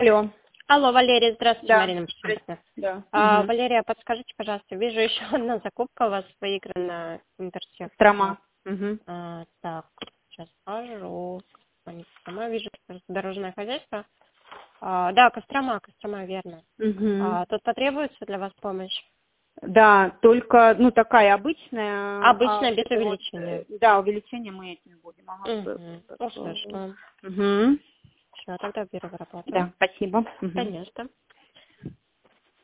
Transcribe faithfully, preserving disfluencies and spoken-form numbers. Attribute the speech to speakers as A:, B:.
A: Алло.
B: Алло, Валерия, здравствуйте,
A: Да.
B: Марина.
A: Здравствуйте. Да.
B: А,
A: Мгм.
B: Валерия, подскажите, пожалуйста, вижу еще одна закупка у вас выиграна в Интерсек.
A: Кострома. Мгм.
B: А, так, сейчас скажу. Кострома, вижу, что это дорожное хозяйство. А, да, Кострома, Кострома, верно.
A: Мгм.
B: А, тут потребуется для вас помощь?
A: Да, только, ну, такая обычная. а
B: Обычно
A: вот
B: без
A: это вот,
B: увеличения.
A: э, да, увеличение мы этим будем. Ага.
B: Угу. Ну, хорошо.
A: Угу.
B: Все, тогда беру в работу.
A: Да, спасибо. Мгм.
B: Конечно.